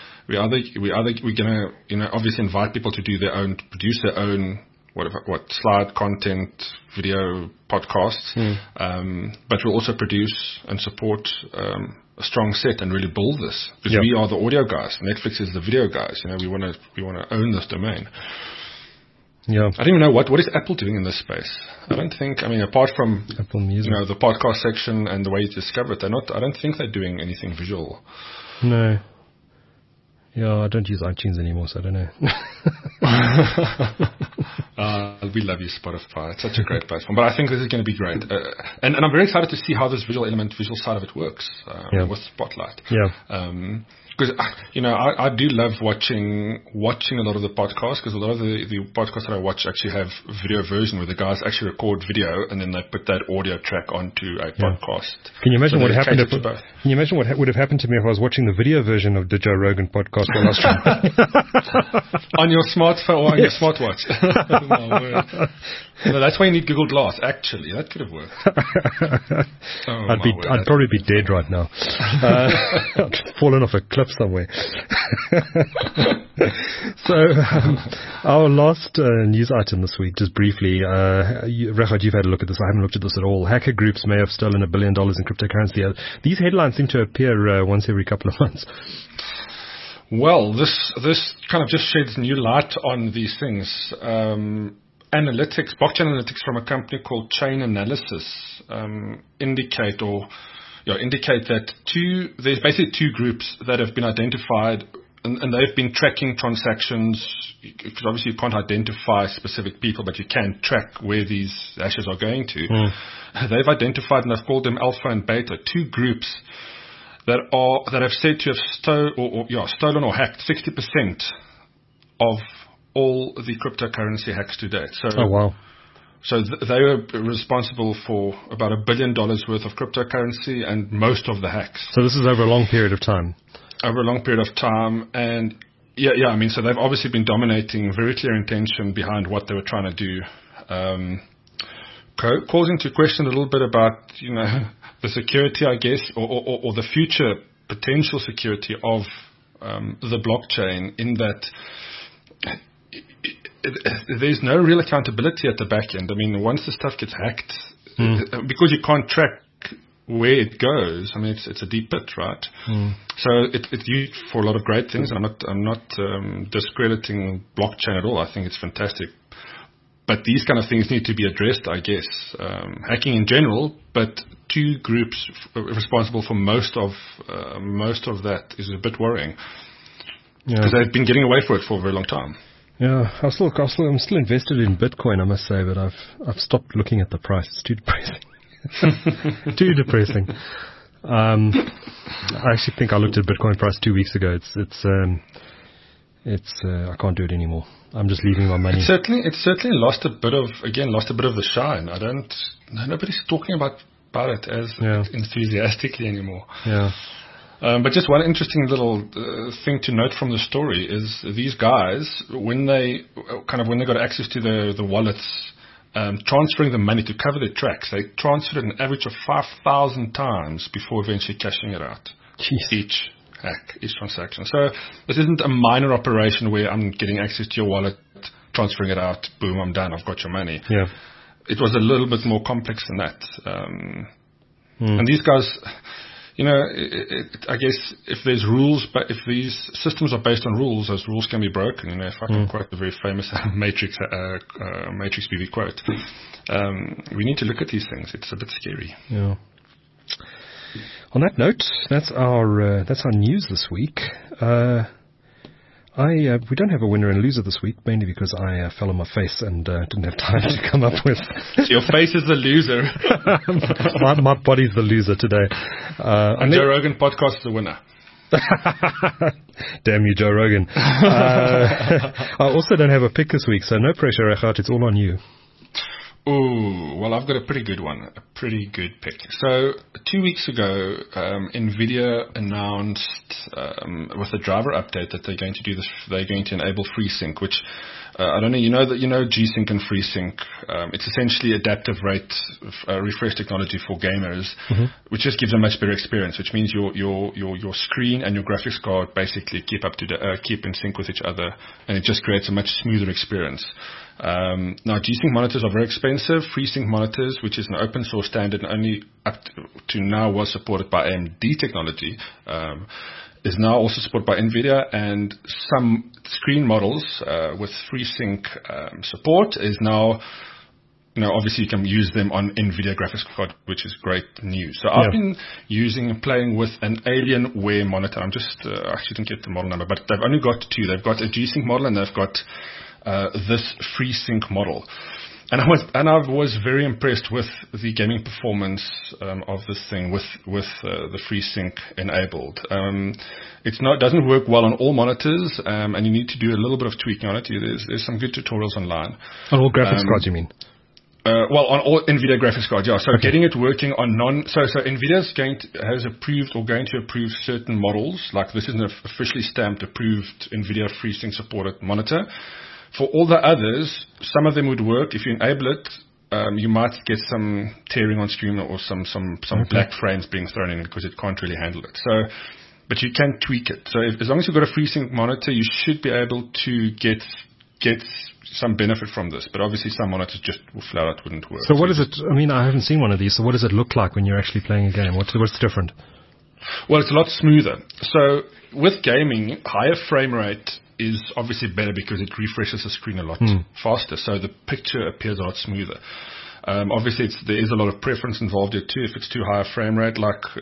to obviously invite people to produce their own slide content, video, podcasts, but we'll also produce and support a strong set and really build this, because we are the audio guys. Netflix is the video guys. We want to own this domain. Yeah, I don't even know what is Apple doing in this space. I don't think. I mean, apart from Apple Music, the podcast section and the way you discover it, I don't think they're doing anything visual. No. Yeah, I don't use iTunes anymore, so I don't know. We love you, Spotify. It's such a great platform. But I think this is going to be great. And I'm very excited to see how this visual side of it works with Spotlight. Yeah. Because, I do love watching a lot of the podcasts, because a lot of the podcasts that I watch actually have video version where the guys actually record video and then they put that audio track onto a podcast. Can you imagine what happened? Can you imagine what would have happened to me if I was watching the video version of the Joe Rogan podcast while I was trying? On your smartphone or on your smartwatch? Oh, my word. No, that's why you need Google Glass. Actually, that could have worked. I'd probably be dead right now. I'd fallen off a cliff somewhere. So, our last news item this week, just briefly, Regardt, you've had a look at this. I haven't looked at this at all. Hacker groups may have stolen $1 billion in cryptocurrency. These headlines seem to appear once every couple of months. Well, this kind of just sheds new light on these things. Blockchain analytics from a company called Chain Analysis indicate that there's basically two groups that have been identified, and they've been tracking transactions, because obviously you can't identify specific people, but you can track where these hashes are going to. They've identified, and they've called them alpha and beta, two groups that have said to have stolen or hacked 60% of all the cryptocurrency hacks to date. So, Oh, wow. So they were responsible for about $1 billion worth of cryptocurrency and most of the hacks. So this is over a long period of time. Over a long period of time. And yeah, I mean, so they've obviously been dominating, very clear intention behind what they were trying to do. Causing to question a little bit about, the security, I guess, or the future potential security of the blockchain, in that there's no real accountability at the back end. I mean, once the stuff gets hacked, because you can't track where it goes, I mean, it's a deep pit, right? So it's used for a lot of great things. I'm not discrediting blockchain at all. I think it's fantastic. But these kind of things need to be addressed, I guess. Hacking in general, but two groups responsible for most of that is a bit worrying. Because they've been getting away for it for a very long time. Yeah, I'm still invested in Bitcoin, I must say, but I've stopped looking at the price. It's too depressing. Too depressing. I actually think I looked at Bitcoin price 2 weeks ago. I can't do it anymore. I'm just leaving my money. It's certainly lost a bit of the shine. Nobody's talking about it as enthusiastically anymore. Yeah. But just one interesting little thing to note from the story is these guys, when they got access to the wallets, transferring the money to cover their tracks, they transferred an average of 5,000 times before eventually cashing it out. Jeez. Each transaction. So this isn't a minor operation where I'm getting access to your wallet, transferring it out, boom, I'm done, I've got your money. Yeah. It was a little bit more complex than that. And these guys, I guess if there's rules, but if these systems are based on rules, those rules can be broken. If I can quote the very famous Matrix BV quote, we need to look at these things. It's a bit scary. Yeah. On that note, that's our news this week. We don't have a winner and loser this week, mainly because I fell on my face and didn't have time to come up with. Your face is the loser. my body's the loser today. And Joe Rogan podcast is the winner. Damn you, Joe Rogan. I also don't have a pick this week, so no pressure, Regardt. It's all on you. Ooh, well, I've got a pretty good one, a pretty good pick. So 2 weeks ago, NVIDIA announced with the driver update that they're going to do this. They're going to enable FreeSync, which I don't know. You know G-Sync and FreeSync. It's essentially adaptive rate refresh technology for gamers, which just gives a much better experience. Which means your screen and your graphics card basically keep in sync with each other, and it just creates a much smoother experience. Now, G-Sync monitors are very expensive. FreeSync monitors, which is an open source standard and only up to now was supported by AMD technology, is now also supported by NVIDIA, and some screen models with FreeSync support is now, obviously you can use them on NVIDIA graphics card, which is great news. So I've been playing with an Alienware monitor. I'm just, actually didn't get the model number, but they've only got two. They've got a G-Sync model and they've got this FreeSync model. And I was very impressed with the gaming performance of this thing with the FreeSync enabled. It doesn't work well on all monitors, and you need to do a little bit of tweaking on it. There's some good tutorials online. On all graphics cards, you mean? Well, on all NVIDIA graphics cards, yeah. So getting it working on so NVIDIA's going to approve certain models. Like this is an officially stamped approved NVIDIA FreeSync supported monitor. For all the others, some of them would work. If you enable it, you might get some tearing on screen or some black frames being thrown in because it can't really handle it. So, but you can tweak it. So as long as you've got a FreeSync monitor, you should be able to get some benefit from this. But obviously some monitors just flat out wouldn't work. So what is it? I mean, I haven't seen one of these. So what does it look like when you're actually playing a game? What's different? Well, it's a lot smoother. So with gaming, higher frame rate is obviously better because it refreshes the screen a lot faster, so the picture appears a lot smoother. Obviously, there is a lot of preference involved here too. If it's too high a frame rate,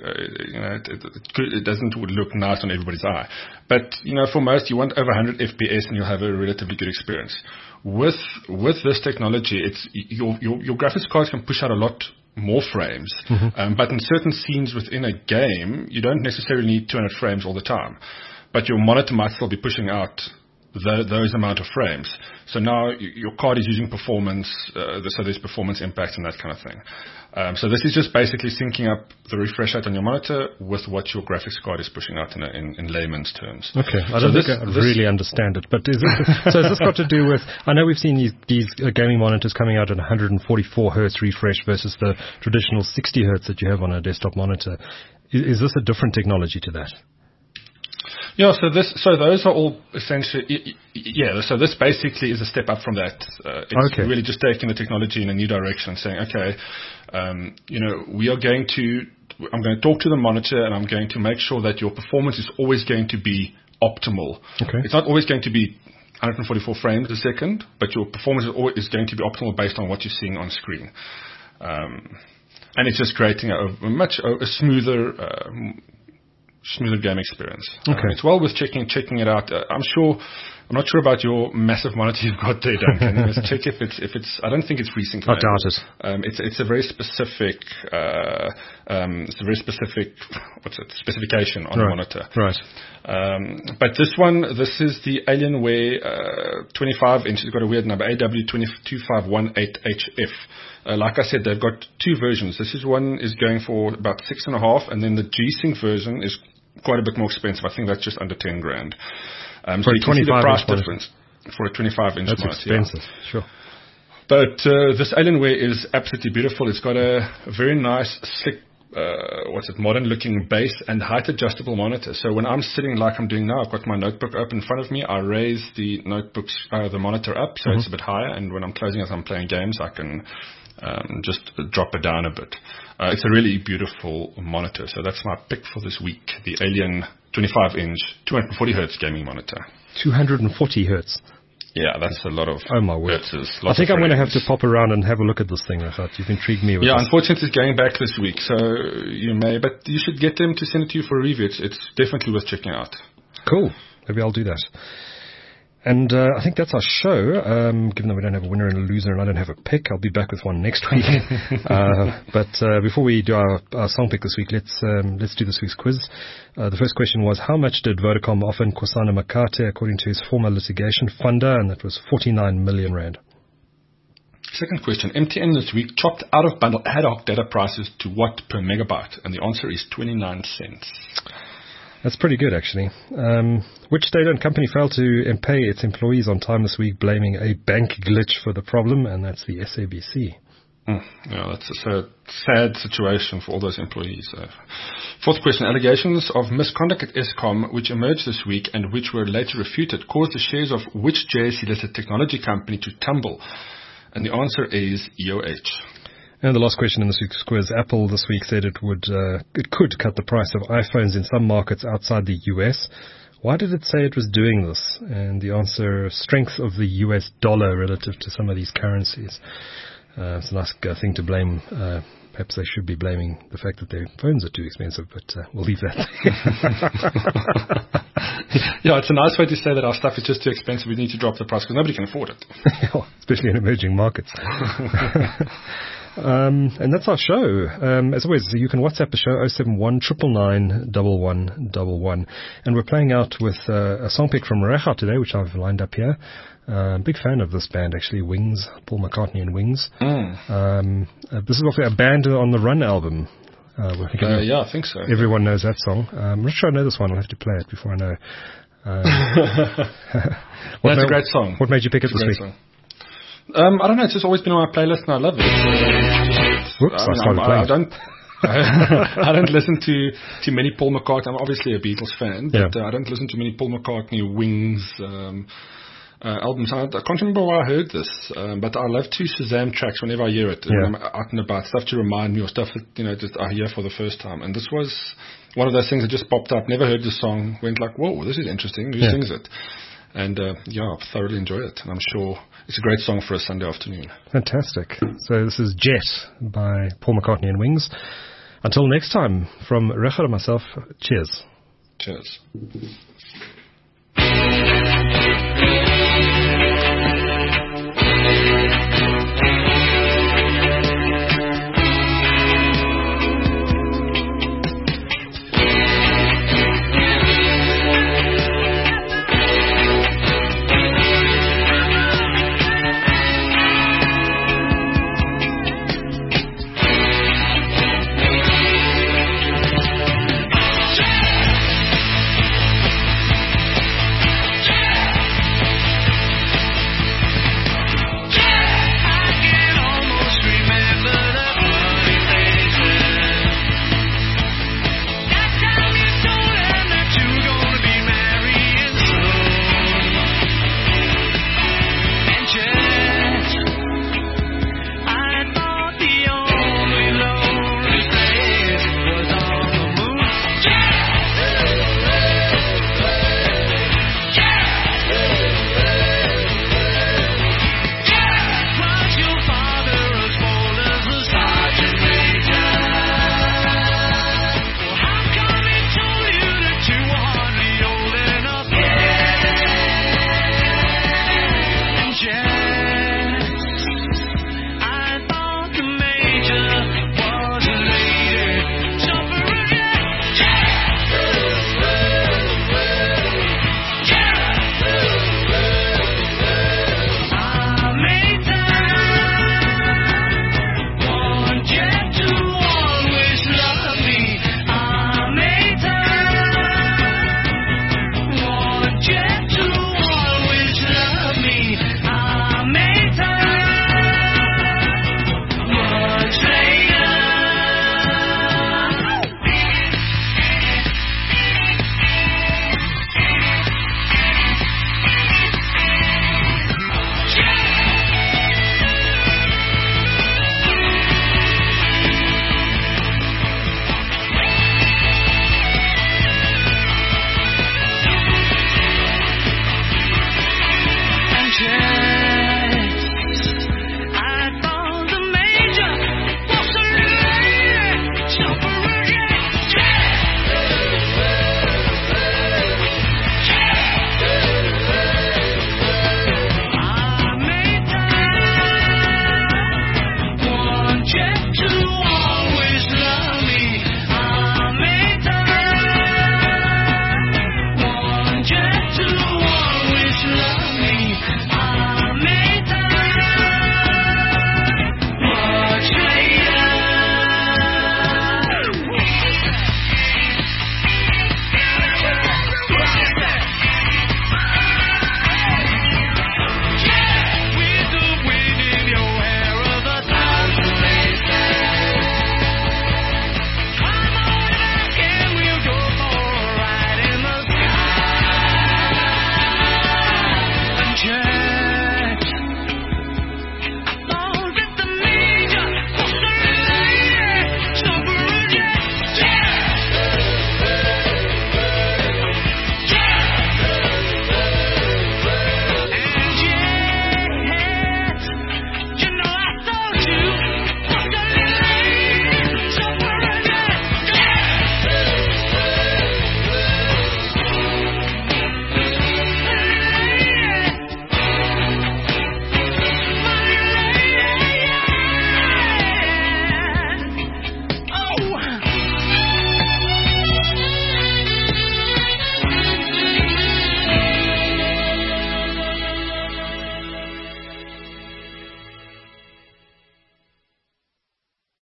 it doesn't look nice on everybody's eye. But for most, you want over 100 FPS and you'll have a relatively good experience. With this technology, it's your graphics cards can push out a lot more frames, but in certain scenes within a game, you don't necessarily need 200 frames all the time. But your monitor might still be pushing out those amount of frames. So now your card is using performance, so there's performance impact and that kind of thing. So this is just basically syncing up the refresh rate on your monitor with what your graphics card is pushing out in layman's terms. Okay, I don't think I really understand it, but has this got to do with, I know we've seen these gaming monitors coming out at 144 hertz refresh versus the traditional 60 hertz that you have on a desktop monitor. Is this a different technology to that? Yeah, so those are all essentially, so this basically is a step up from that. It's really just taking the technology in a new direction and saying, okay, I'm going to talk to the monitor and I'm going to make sure that your performance is always going to be optimal. Okay. It's not always going to be 144 frames a second, but your performance is going to be optimal based on what you're seeing on screen. And it's just creating a smoother game experience. Okay. It's well worth checking it out. I'm not sure about your massive monitor you've got there, Duncan. Let's check if it's. I don't think it's FreeSync. I doubt it. It's a very specific. Specification on the monitor. Right. But this is the Alienware 25 inch. It's got a weird number, AW2518HF. Like I said, they've got two versions. One is going for about 6.5, and then the G-Sync version is quite a bit more expensive. I think that's just under 10 grand. For a 25 inch difference for a 25 inch monitor. That's expensive, sure. But this Alienware is absolutely beautiful. It's got a very nice, slick, modern-looking base and height-adjustable monitor. So when I'm sitting like I'm doing now, I've got my notebook open in front of me. I raise the the monitor up so it's a bit higher, and when I'm closing it, I'm playing games, I can just drop it down a bit. It's a really beautiful monitor. So that's my pick for this week, the Alien 25-inch, 240 hertz gaming monitor. 240 hertz. Yeah, that's a lot of. Oh my word! I think I'm going to have to pop around and have a look at this thing. I thought you've intrigued me with. Yeah, unfortunately, it's going back this week, so but you should get them to send it to you for a review. It's definitely worth checking out. Cool. Maybe I'll do that. And I think that's our show. Given that we don't have a winner and a loser and I don't have a pick, I'll be back with one next week. But before we do our song pick this week, let's do this week's quiz. The first question was, how much did Vodacom offer Nkosana Makate according to his former litigation funder? And that was 49 million rand. Second question, MTN this week chopped out of bundle ad hoc data prices to what per megabyte? And the answer is 29 cents. That's pretty good, actually. Which state-owned company failed to pay its employees on time this week, blaming a bank glitch for the problem? And that's the SABC. Yeah, that's a sad situation for all those employees. Fourth question, allegations of misconduct at Eskom, which emerged this week and which were later refuted, caused the shares of which JSE-listed technology company to tumble? And the answer is EOH. And the last question in this week's quiz, Apple this week said it could cut the price of iPhones in some markets outside the US. Why did it say it was doing this? And the answer, strength of the US dollar relative to some of these currencies. It's a nice thing to blame. Perhaps they should be blaming the fact that their phones are too expensive, but we'll leave that. Yeah, it's a nice way to say that our stuff is just too expensive. We need to drop the price because nobody can afford it. Especially in emerging markets. And that's our show. As always, you can WhatsApp the show 071 999 1111. And we're playing out with a song pick from Recha today, which I've lined up here. Big fan of this band, actually, Wings, Paul McCartney and Wings. This is also a Band on the Run album. Yeah, I think so. Everyone knows that song. I'm not sure I know this one. I'll have to play it before I know. That's a great song. What made you pick it this week? Song. I don't know. It's just always been on my playlist, and I love it. Whoops! I don't listen to many Paul McCartney. I'm obviously a Beatles fan, but I don't listen to many Paul McCartney, Wings albums. I can't remember where I heard this, but I love to Shazam tracks whenever I hear it. When I'm out and about, stuff to remind me or stuff that just I hear for the first time. And this was one of those things that just popped up. Never heard the song. Went like, whoa, this is interesting. Who sings it? And I thoroughly enjoy it. And I'm sure it's a great song for a Sunday afternoon. Fantastic. So this is Jet by Paul McCartney and Wings. Until next time, from Recha and myself, cheers. Cheers.